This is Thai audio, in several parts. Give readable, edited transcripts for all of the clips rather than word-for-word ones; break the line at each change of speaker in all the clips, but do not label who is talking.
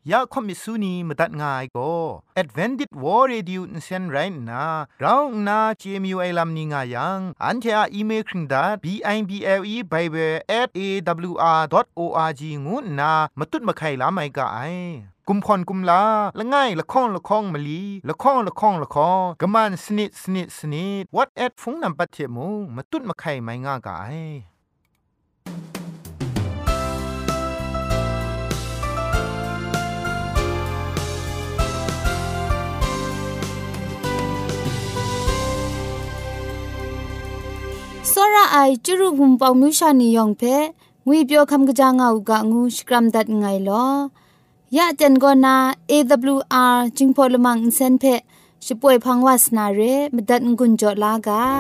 ยาคอมิสุนีมตัดง่ายก็ Advented War Radio นเซนไรนะเราหน้า CMU ไอลัมนิงายังอันเทออีเมลคิงดา bible@awr.org งูนะมาตุ้ดมาไข่ลาไม่กะไอกุมพรกุมลาละง่ายละข้องละข้องมะลีละข้องละข้องละข้องกะมันสนิดสนิดสนิด what at ฟงนำปัจเจมูมาตุ้ดมาไข่ไม่ง่ากะไอ
စောရအိုင်ကျရုဂုံပေါမြူရှာနီယောင်ဖဲငွေပြောခမ်ကကြငောက်ကငူစကရမ်ဒတ်ငိုင်လောยะจันกอนา AWR จิงพอลมังอินเซนเพช่วยพังวาสนาเรมดัดงุนจอลากา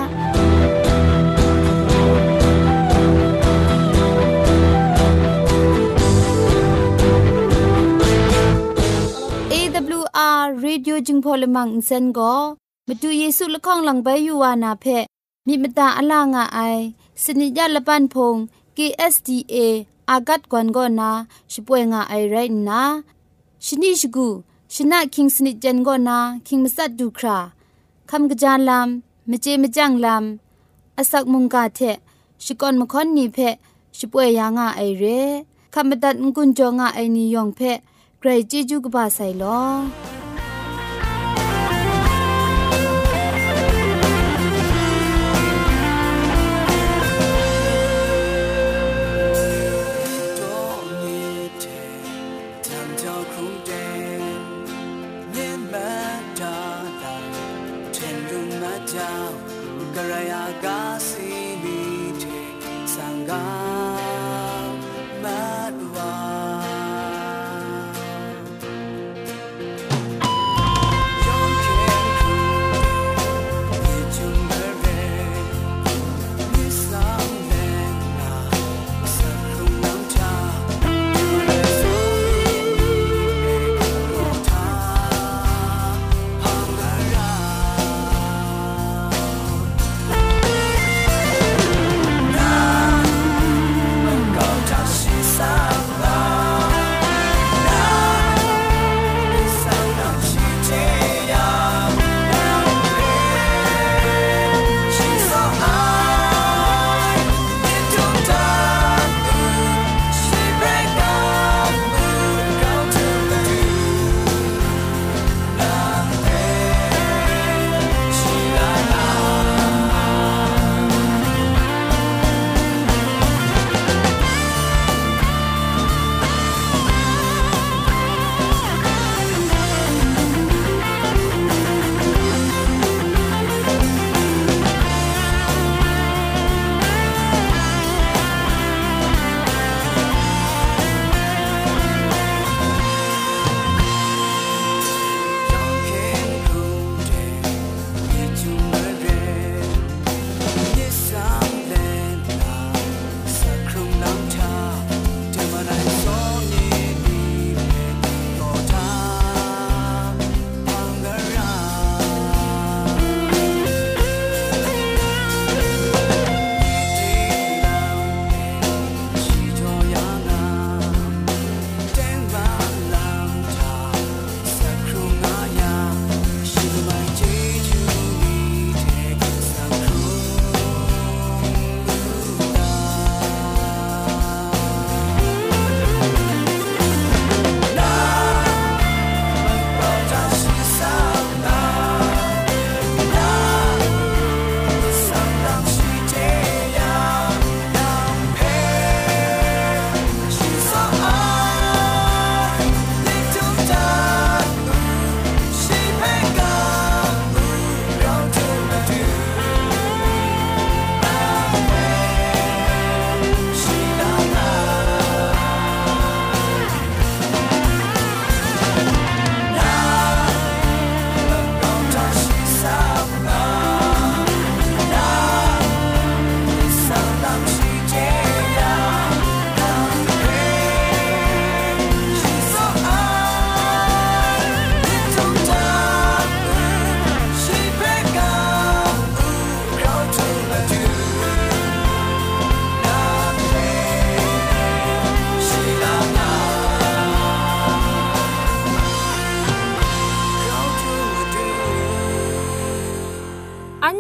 AWR Radio จิงพอลมังอินเซนก็มาดูเยซูละข้องหลังใบยูวานาเพมีมตาอลางาไอสนิยะละปันพง KSDAอากัดกวนกอนาช่วยงาไอไรนะชนิชกูชนะคิงสนิจันกอนาคิงมัสัดดูคราคำกระจานลำมเจมจังลำอาศักมุงกาเทชิกอนมคอนนีเพช่วยยางาไอเรคำบัดงกุนจงาไอนิยองเพไกรจิจูกบาไซลอ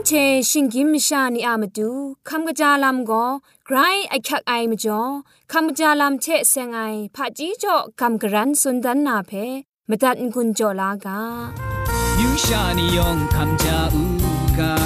เชชิงกิมชานีอามาดูคำกะจาลำก็ไกรไอคักไอมาจ่อคำกะจาลำเชเซงไอผาจีจ่อคำกะรันสุนดันนาเพมตัดกุญจ่อลากา
ยูชานียองคำจาอูกา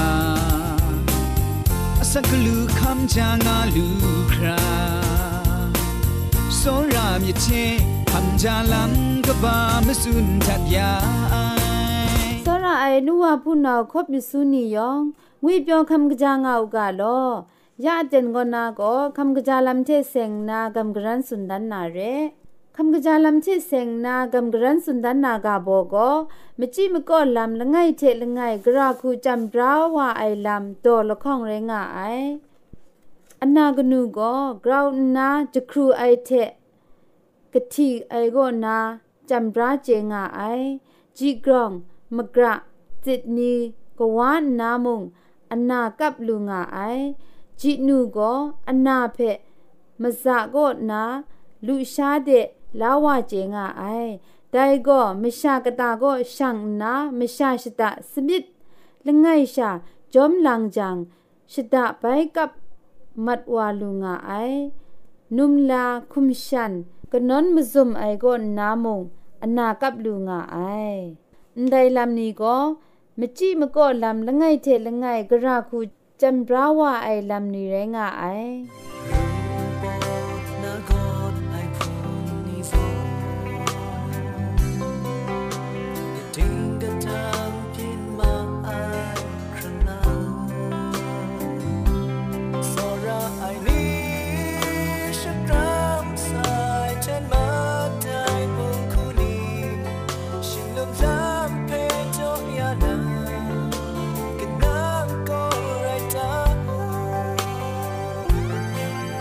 สักลูคำจางาลูคราโซรามยเชคำจาลำก็บามสุนทัดยา
สระไอนัวผู้นาคบมิสุนียองงุยเปียวคำกะจางาอุกาลอยาเจนกอนาก็คำกะจาลำเชเซงนากำกรันสุนดันนาเรคำกะจาลำเชเซงนากำกรันสุนดันนากาโบก็มจิมก็ลำละไงเทละไงกราคูจำราวาไอลำโตละข้องเรงาไออันนากนูก็กราวนาจะครูไอเทกะทิไอก็นาจำราเจงาไอจีกรองมกระจิตนีกวานนามุงอันนากับลุงาไอจินูก็อันนาเพมซาก็นาลุชาเดลาวาเจงาไอได้ก็มชากตาก็ช่างนามชาชตะสมิดละไงชาจอมลังจังชตะไปกับมัดวาลุงาไอนุมลาคุมชันกนนมซุมไอก็นามุงอันนากับลุงาไอได้ลำนี้ก็มจิมก็ลำละไงเทละไงกระคูจำราวาไอลำนี้แรงาไอ
เ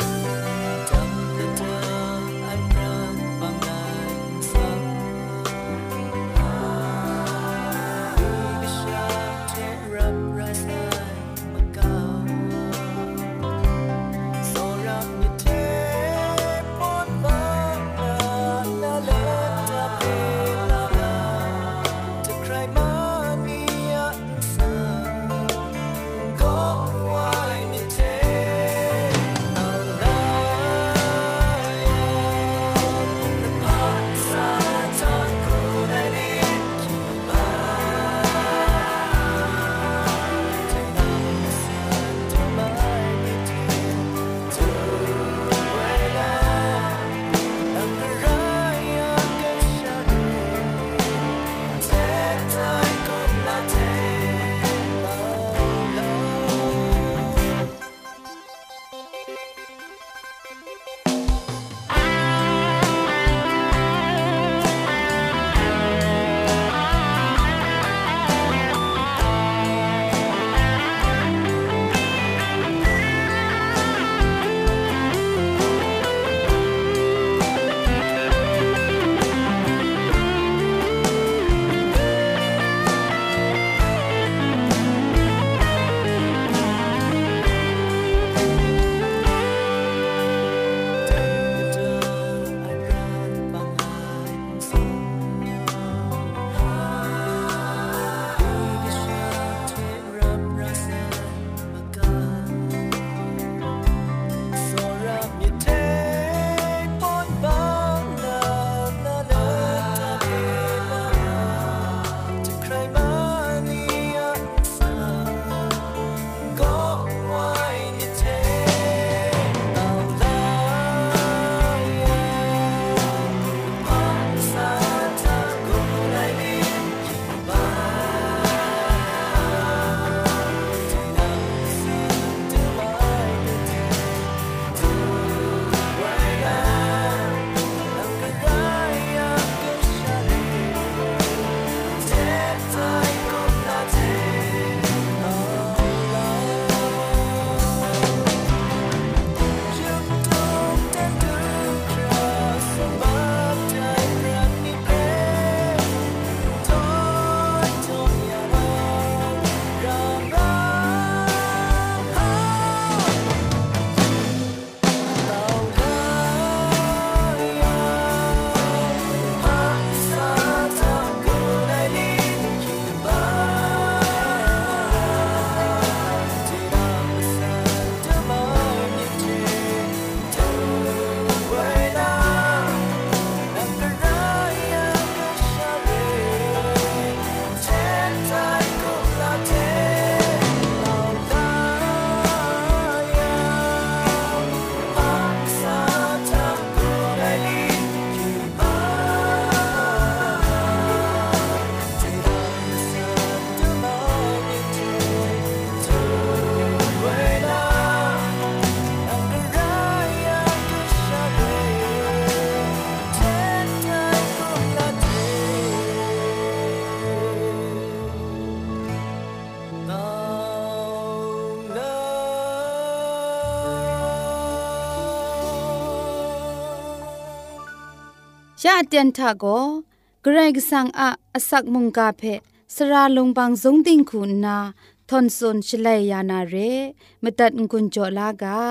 ชาเตียนทาโกเกรกสังอาสักมุงกาเพสระลงบางสงติงคุณนาทอนซนชลัยยานาเรมตัดกุญจลากา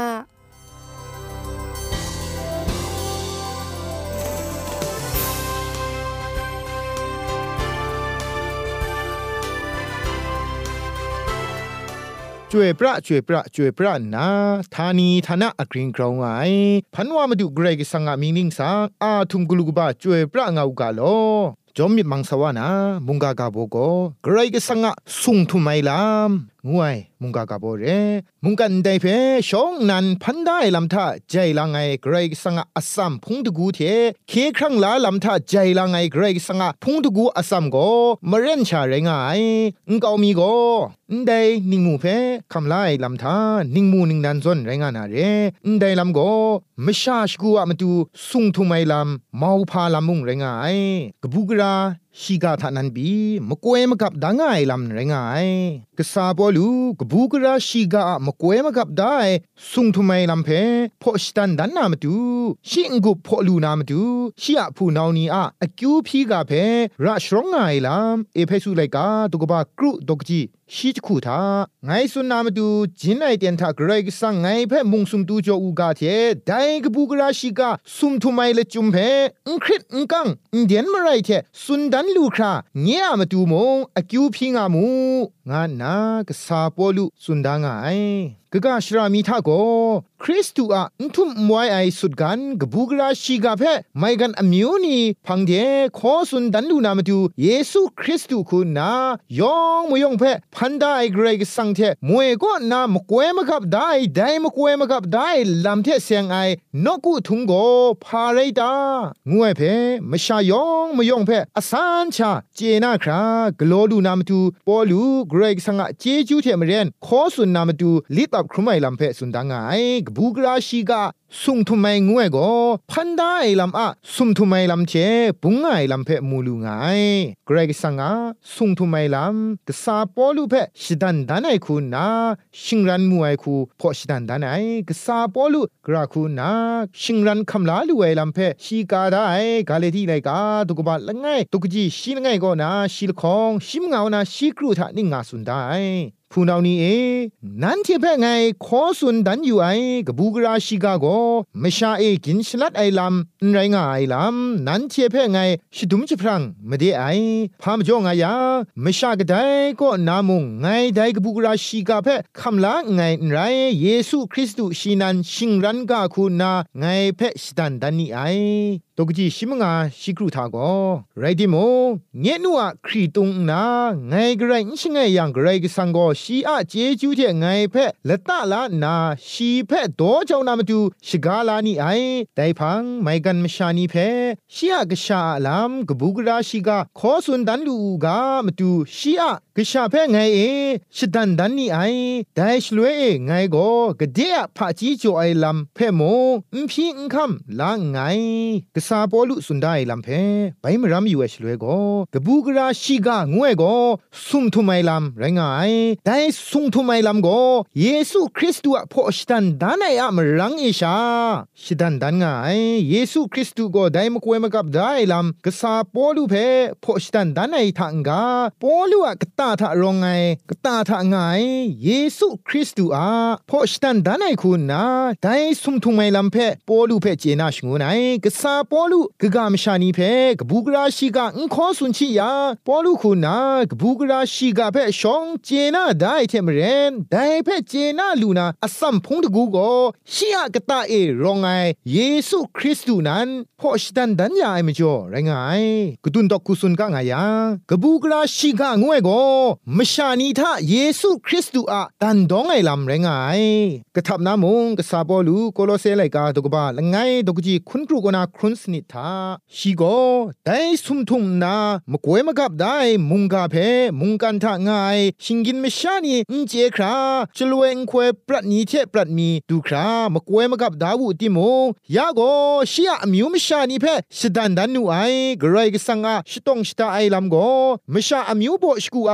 ช่วยพระนะธานีธนะอกริงกราวไงพันว่ามาดูเกรกสังอามิงนิงสังอาทุมกุลุกบะช่วยพระเงากาโลจอมมิดมังสวานะมุงกากาโบโกเกรกสังอาสุงทุไมลามงวยมุงกากาโบเรมุงกันไดเพชองนันพันได้ลำทาใจละไงเกรกสังอาอัสซัมพุงตะกูเทเคครั้งลาลำทาใจละไงเกรกสังอาพุงตะกูอัสซัมโกมะเรนชาเรงไงกามีโกได้นิงมูเพคำลายลำทานิงมูนิงนันซอนไรงานาเรได้ลำโกมชาชกูอะมาดูสุงทุไมลำมาพาลำมุงไรงายกบุกราชีกาทานันบีมกวยมกับดังไงลำไรงายกษาบอลูกบุกราชีกามกวยมกับได้สุงทุไมลำเพพอสตันดันนามาดูชิงกุพอลูนามาดูชีอะผู้นาวนีอะอคิวพีกาเพราชร้องไงลำเอเพสุไลกาตุกบากรุดกจีชีจคูทาไงสุนนามาดูจินไอเตียนทาเกรกสังไงเพมุงสุมตูจออูกาเทไดกบุกราชีกาสุมทุไมเลจุมเพคริตกังเดียนมาไรเทสุนดันลูคราเงียมาดูมงอคิวพิงามูงานนากษาปอลุสุนดางไงกะกะชรามีทาโกคริสตูอะทุมมวยไอสุดกันกบุกราชีกาเพไมกันอมิวนีพังเดขอสุนดันลูนามาดูเยซูคริสตูคุณนายองมยองเพพันดาไอเกรกสังเทมวยก็นามกวยมกับได้มกวยมกับได้ลำเทเสียงไอนกุทุงโกพาเรตางวยเพมชายองมยองเพอสานชาเจนาครากโลดูนามาดูปอลูเกรกสังอะเจจูเทมเรนขอสุนนามาดูลิตครุไมลำเพสุนดังไงกบูกราชีกาสุงทุไมงวยก็พันได้ลำอะสุมทุไมลำเชปุงไงลำเพมูลูไงเกรกสังอาสุงทุไมลำกษาปอลูเพชิดันดานไอคุณนาชิงรันมวยคูพอชิดันดานไอกษาปอลูกราคุณนาชิงรันคำลาลูไอลำเพชีกาได้กาเลที่ไรกาตุกบาละไงตุกจีชีละไงก็นาชีละคองชิมเงานาชีกรูทะนิงาสุนได้ผู้นาวนี้นั้นเทียบไงขอสุนดันอยู่ไอกบูกราชิกาโกไม่ชากินฉลัดไอลำไรงาไอลำนั้นเทียบไงชิดุมจิพรังไม่ได้ไอพามจ่องไงยาไม่ชากระไดก็นามุงไงได้กบูกราชิกาเพคำละไงไรเยซูคริสต์ชีนันชิงรันกาคุณนาไงเพชิดันดันนี่ไอตกจีชิมงาชิกรูทาโกไรดิโมเงนัวครีตุงนาไงกระไรชิงไงยังกระไรกสังโกชีอาเจจูเทไงเพละตะละนาชีเพโดเจ้านามาดูชิกาลานี่ไอไดพังไมกันมชานีเพชีอากะชาลามกบูกราชิกาขอสุนดันลูกามาดูชีอากะชาเพไงชิดันดันนี่ไอไดชลวยไงโกกะเดียพะจีจ่อไอลำเพโมอิมพีอิงคัมลาไงซาปอลุสุนได้ลำเพไปมรำอยู่เอชลวยก็กบูกราชิกางวยก็สุมทุไมลำไรงายได้สุมทุไมลำก็เยซูคริสต์พอชิดันดานายมรังเอชาชิดันดานงายเยซูคริสต์ก็ได้มกวยมกับได้ลำกษาปอลุเพพอชิดันดานายทางกาปอลุกตาทะรองไงกตาทะงายเยซูคริสต์พอชิดันดานายคุณนะได้สุมทุไมลำเพปอลุเพเจนาชงูไนกษาปอลูกกามชานีเพกบูกราชิกาขอสุนชิยาปอลูคุณากบูกราชิกาเพชองเจนาได้เทมเรนได้เพเจนาลูนาอสัมพงตกูโกชิยากตารองไงเยซูคริสต์นั้นพอชิดันดันยาไอมจ่อไรงายกดุนดอกกุสุนกางายากบูกราชิกางวยโกมชานีทาเยซูคริสต์ดันดองไอลำไรงายกะทับน้ำมงกะซาปอลูโคโลเซไลกาตกบาละไงตกจีคุณกรุกนาครุนสนิทาชีโกได้สุมทุมนามกวยมกับได้มุงกาเพมุงกันทะงายชิงกินมชานีเจคราจลวยควยปรัดนีเทปรัดมีดูครามกวยมกับดาวูติโมยาโกชียมิวมชานีเพชดันดันนูไอกรายกสังอาชตงชตาไอลำโกมชาอมิวโบชกูอะ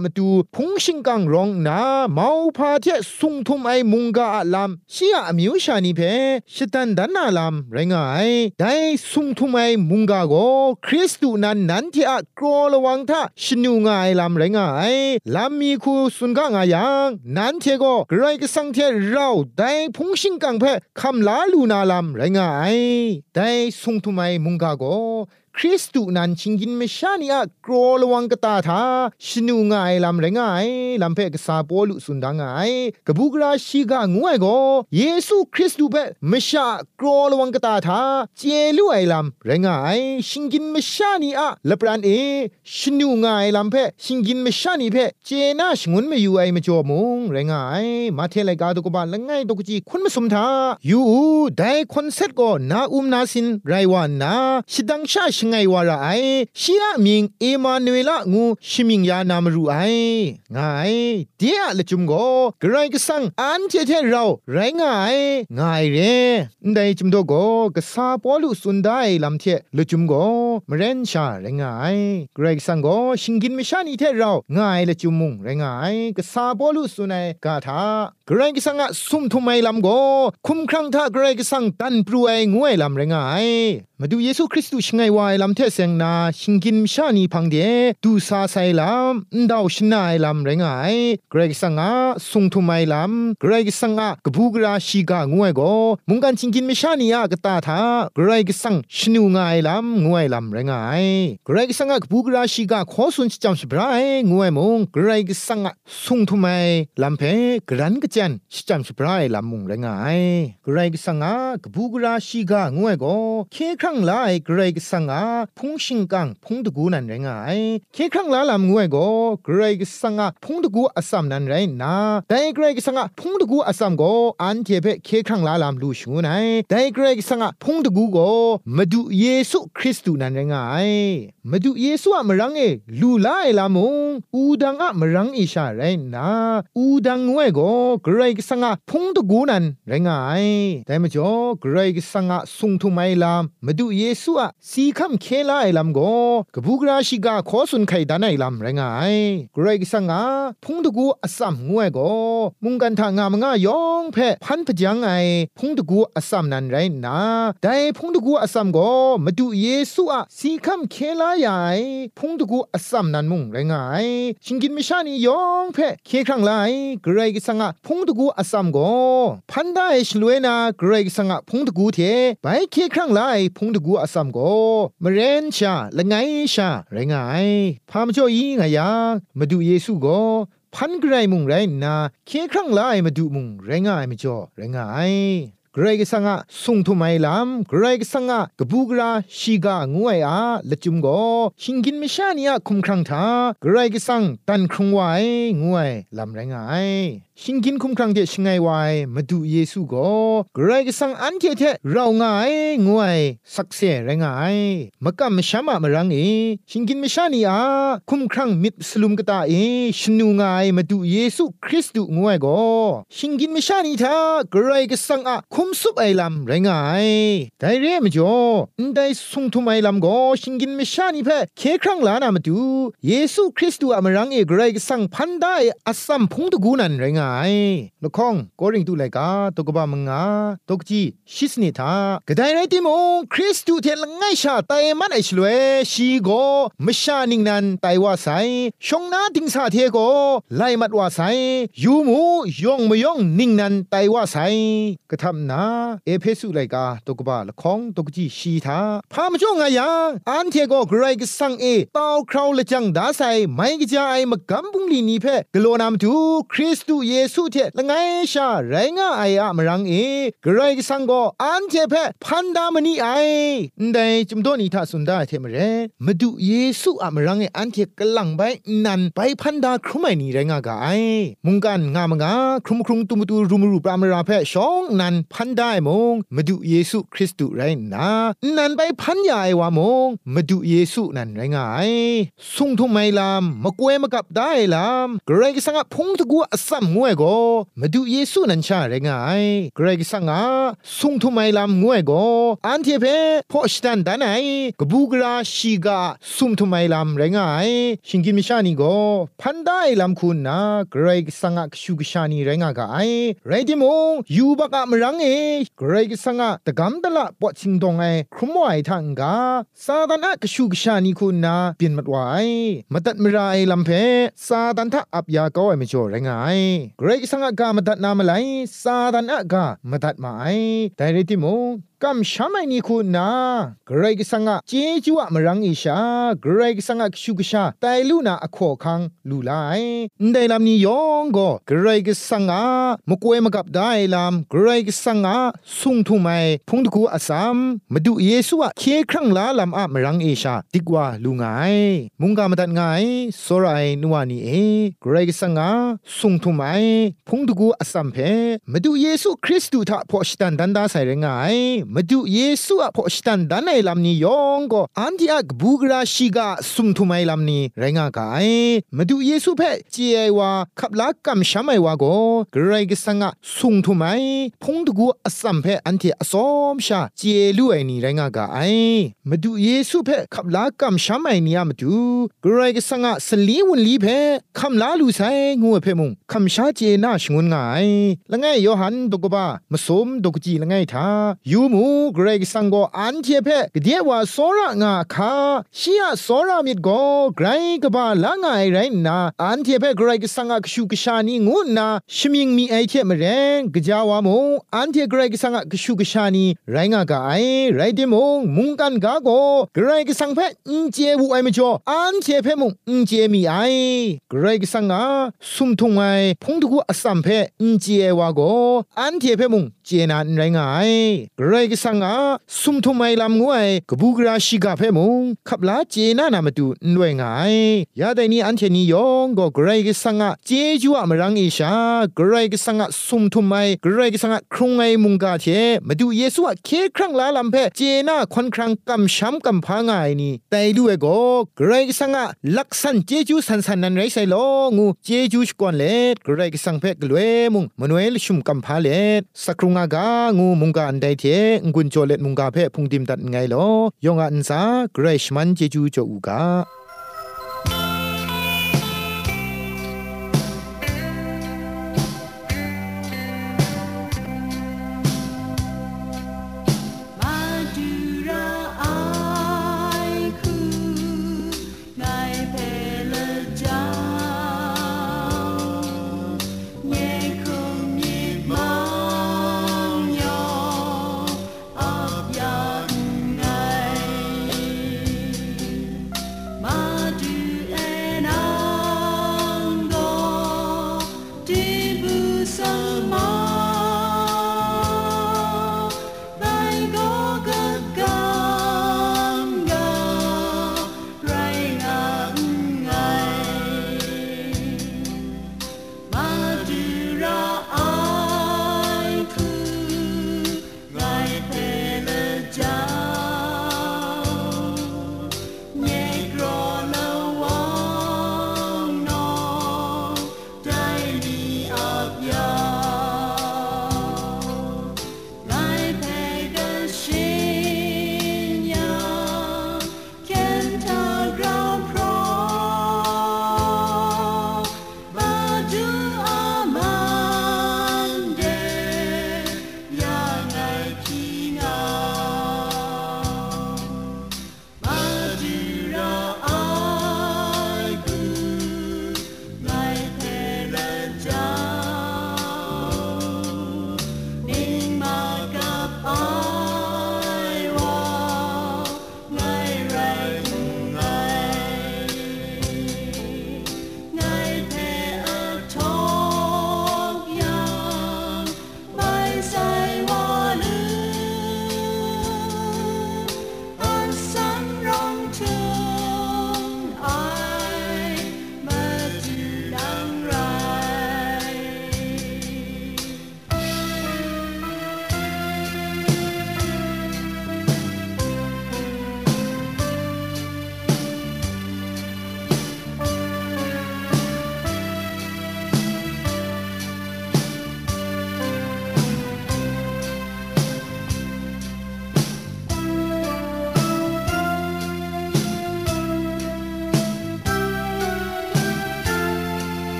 มาตูพงชิงกังรองนาเมาพาเทสุงทุมไอมุงกาอะลามชียอมิวชานีเพชิตันดันนาลามไรงายได้สุงทุมไอมุงกาโกคริสตูนั้นที่อะกรอระวังทะชินูงายลามไรงายลามมีคูสุนกางายังนั้นเทโกไกรกสังเทเราได้พงชิงกังเพคำลาลูนาลามไรงายได้สุงทุมไอมุงกาโกคริสตูนั้นชิงกินไม่ชานีอะกรอระวังกตาทาชินูงายลำไรงายลำเพกษาปอลุสุนดังไงกบุกราชีกางวยโกเยซูคริสตูเปไม่ชากรอระวังกตาทาเจลุไอลำไรงายชิงกินไม่ชานีอะละปรานชินูงายลำเพชิงกินไม่ชานีเพเจน่าชงุนไม่อยู่ไอไม่จอมงไรงายมาเทเลกาตกบาละไงตกจีคนมาสมทาอยู่ได้คอนเซ็ปต์ก็นานาสินไรวานาชิดังชาชงไงวาระไอชียมิงเอมานูเอลงูชิมิงยานามรูไอไงเดียละจุมโกไกรกสังอันเทเทเราไรงายง่ายเรได้จุมโดโกกษาปอลุสุนได้ลำเทละจุมโกมเรนชาไรงายไกรกสังโกชิงกินไม่ชานีเทเราง่ายละจุมมุงไรงายกษาปอลุสุนัยกาทาไกรกสังอะซุมทุไมลำโกคุมครั้งท่าไกรกสังตันปรวยงวยลำไรงายมาดูเยซูคริสต์ชงไงวายลำเทเสงนาชิงกินชานีพังเดดูซาไซลำดาวชนายลำไรงายเกรกสังอาสุงทุไมลำเกรกสังอากบูกราชีกางวยโกมุงกันชิงกินไม่ชานีอากตาทาเกรกสังชนูงายลำงวยลำไรงายเกรกสังอากบูกราชีกาขอสุนจำสบรายงวยมุงเกรกสังอาสุงทุไมลำเพกรันกจันจำสบรายลำมุงไรงายเกรกสังอากบูกราชีกางวยโกเคครั้งลายเกรกสังอาพงชิงกังพงตะกูนันไรงายเคครั้งลาลำงวยโกเกรกสังอาพงตะกูอสัมนันไรนาแต่เกรกสังอาพงตะกูอสัมโกอันเทเพเคครั้งลาลำลูชูไนแต่เกรกสังอาพงตะกูโกมาดูเยซูคริสต์นันไรงายมาดูเยซูอะมรังลูลาลามงอูดังอะมรังอิชาไรนาอูดังงวยโกเกรกสังอาพงตะกูนันไรงายแต่มาจ่อเกรกสังอาสุงทุไมลามมาดูเยซูอะสีคำเคลาไอลำโกกบูกราชิกาขอสุนไข่ดานไอลำไรงายเกรกสังอาพงตะกูอสัมงวยโกมุงกันทางามงายองเพพันพจังไอพงตะกูอสัมนันไรนาแต่พงตะกูอสัมโกมาดูเยซูอะสีคำเคลาใหญ่พงตะกูอสัมนันมุงไรงายชิงกินไม่ชานียองเพเคครั้งไลเกรกสังอาพงตะกูอสัมโกพันได้ชลวยนาเกรกสังอาพงตะกูเทไปเคครั้งไลพงตะกูอสัมโกมเรนชาละไงชาไรงายพามจ่อยีงายามาดูเยซูโกพันไกรมุงไรนาเคครั้งไลมาดูมุงไรงายไม่จ่อไรงายเกรกสังอาสุงทุไมลำเกรกสังอากบูกราชีกางวยอาละจุมโกชิงกินไม่ชานีอะคุมครั้งทาเกรกสังตันครุงไว้งวยลำไรงายชิงกินคุมครั้งเดชไงไว้มาดูเยซูโกเกรกสังอันเทเทเราไงงวยสักเสไรงายมะกะมะชามะมะรังชิงกินไม่ชานีอะคุมครั้งมิดสลุมกะตาชนูไงมาดูเยซูคริสต์งวยโกชิงกินไม่ชานีทาเกรกสังอะคุมสุบไอลำไรงายแต่เร่มจ่อได้สุงทุไมลำโกชิงกินไม่ชานีเพเคครั้งลานามาดูเยซูคริสต์อะมะรังเกรกสังพันได้อสัมพงตะกูนันไรงายละข้องก็ริงตุไลกาตกบะมงาตกจีชิสนิทากะไดไรติมงคริสตุเทละไงชาไตมันไอชลเวชีโกมะชานิงนันไตวาไซชงนาติงสาเทโกไลมัดวาไซยูมูยองมยองนิงนันไตวาไซกะทำนาเอเพสุไลกาตกบะละข้องตกจีชีทาพามจ่องายังอันเทโกไกรกสังตาวคราวละจังดาไซไมกะจาไอมะกัมบุงลีนีเพกโลนามตูคริสตุเยซูเทละไงชาไรงาไออะมรังเกรกสังโกอันเทเพพันดามณีไอได้จุมโดนีทาสุนดาเทมเรมาดูเยซูอะมรังอันเทกลังไปนันไปพันดาครุไมนีไรงากาไอมุงกันงามงาครุมครุงตุมตูรุมรูปรามราเพชองนันพันได้มงมาดูเยซูคริสต์ไรนานันไปพันยาไอวามงมาดูเยซูนันไรงาไอสุงทุไมลามมะกวยมะกับได้ลามเกรกสังพงตะกูอสัมงวงวยก็มาดูเยซูนันชาเรงไงเกรกสังอาสุงทุไมลำงวยก็อันเทเพพอสตันดานไอกบูกราชีกาสุมทุไมลำเรงไงชิงกิมิชานีก็พันได้ลำคุณนะเกรกสังอาชูกชานีเรงกายไรดิมงยูบักอะมรังเกรกสังอาตะกำตละปอชิงดงครุมไวทังกาซาตานอะกชูกชานีคุณนะเปลี่ยนมัดไวมาตัดมรายลำเพซาตันทะอับยาก็ไม่จ่อเรงไงเกรกสังอากามาตัดนามาไลซาตันอากามาตัดมาไอแต่เรติมงกำช้ำไอ้นี่คุณนะเกรกสังอาเจจูอะมรังอิชาเกรกสังอาชูกชาแต่ลูนาอขอคังลูไลได้ลำนี้ยองก็เกรกสังอามกวยมากับได้ลำเกรกสังอาสุงทุไมพงตะกูอาสามมาดูเยซูอะเคครั้งลาลำอะมรังอิชาติกว่าลูไงมุงกามาตัดไงสรายนัวนี่เกรกสังอาสุงทุไมพงตะกูอาสามเพมาดูเยซูคริสต์ทะพอชตันดันดาใส่เรงไงมาดูเยซูอะพอสตันดันในลำนี้ยองก็อันที่อักบูกราชิกาสุมทุไมลำนี้ไรงากายมาดูเยซูเพ่เจียว่าขับลักกำช้ำไอว่าก็เกรกสังะสุงทุไมพงตะกูอสัมเพ่อันที่อสอมชาเจลูไอนี่ไรงากายมาดูเยซูเพ่ขับลักกำช้ำไอนี่มาดูเกรกสังะสลีวุนลีเพ่คำลาลูไซงูเพ่มุงคำชาเจน่าชงุนไงละไงโยฮันดกบ้ามาสมดกจีละไงท่ายูมูเกรกสังโกอันเทเพกเดียว่าโซระงาคาชียโซระมิดโกไกรกบาละไงไรนาอันเทเพเกรกสังกชูกชานีงูนาชมิงมีไอเทมเรงกจาวามงอันเทเกรกสังกชูกชานีไรงากาไอไรเดมงมุงกันกาโกเกรกสังเพอินเจวูไอมจ่ออันเทเพมงอินเจมีไอเกรกสังอาสุมทุงไอพงตะกูอสัมเพอินเจวาโกอันเทเพมงเจนันไรงายเกรกสังอาสุมทุไมลำงวยกบูกราชิกาเพมงขับลาเจนานามาดูด้วยไงยาแต่นี้อันเทนี้ยองก็เกรกสังอาเจจูอะมรังอิชาเกรกสังอาสุมทุไมเกรกสังอาครุงไอมุงกาเทมาดูเยซูอะเคครั้งลาลำเพเจนาควันครั้งกำช้ำกำพางไงนี่แต่ดูเอโกเกรกสังอาลักษันเจจูสันสันนันไรไซโลงูเจจูชกวนเลเกรกสังเพกลวยมุงมนเวลชุมกำพาเลสักครุงอากางูมุงกาอันไดเทงกุนโจเลมุงกาเพพุงดิมตัดไงลอยองอันซาเกรชมันเจจูโจอูกา
มา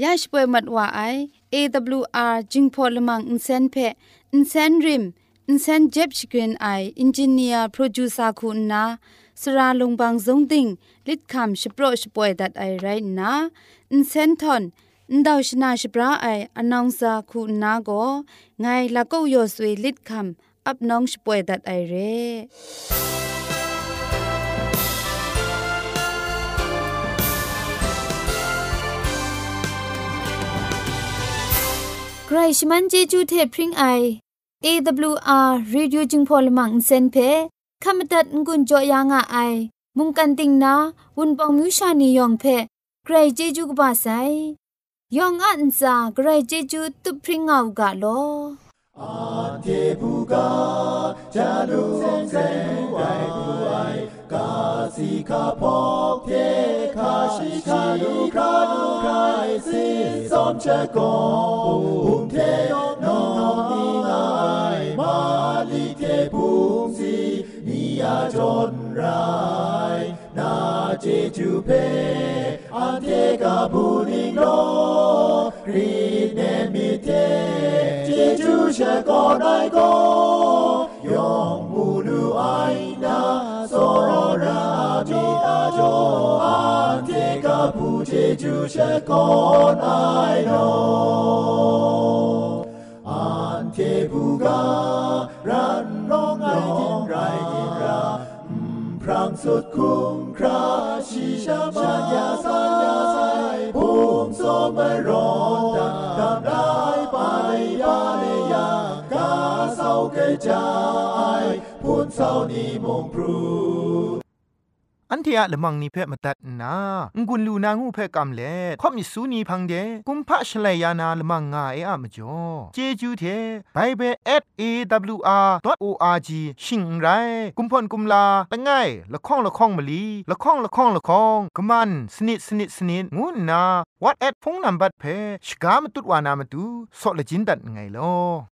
าช่วยมัดว่าไอ AWR จึงพอลมังอินเซนเพอินเซนริมอินเซนเจ็บชกรีนไออินจิเนียร์โปรดิวเซอร์คุณนาสราลงบางสงติงลิดคำชโปรชป่วยดัดไอไรนะอินเซนทอนอินดาวชนาชปราไออนองซาคุณนาโกไงละก็ยอสวยลิดคำอับน้องชป่วยดัดไอเร่ใครชมันเจจูเทพริงไอ AWR Radio จึงพอลมังอินเซนเพขมตัดงุนจอยางอ้ายมุงกันติงนาวุนปองมิวชานียองเพใครเจจูกบาไซยองอันซาใครเจจูตุพริงเอากาโล
อาเทบุกาจารุเซไกบุไอกาสิกาพอกเทคาชิคานุคานุไคสิซอมเชโกอุมเทโนนิงายมาลิเทปุมสีนิยาจนไรนาเจจูเพอันเทกาบุนิโนครีเนมิเทเจจูเชโกไนโกยองมูลูไอนาโซโรรามิอาโจอันเทกาบุเจจูเชโกไนโนอันเทบุการันร้องไอกินไรกินราพรางสุดคุ้มคราชิชามาญาสัญญาไซภูมิโสมร้อนดังทำได้ไปยาเลยากาเศร้าเกยใจพูนเศร้านี้มงพรู
อันที่อะละมังนิเพ่มาตัดนางุนลูนางูเพ่กำเล่ข่อมิสูนีพังเดกุมพะชเลยานาละมังงาเออะมจ่อเจจูเทไบเบิล@awr.org ชิงไรกุมพ่นกุมลาละง่ายละข้องละข้องมะลีละข้องละข้องละข้องกะมันสนิดงูนา WhatsApp พงนัมบัดเพ่ชกามตุดวานามตุซอเลจินดัดไงลอ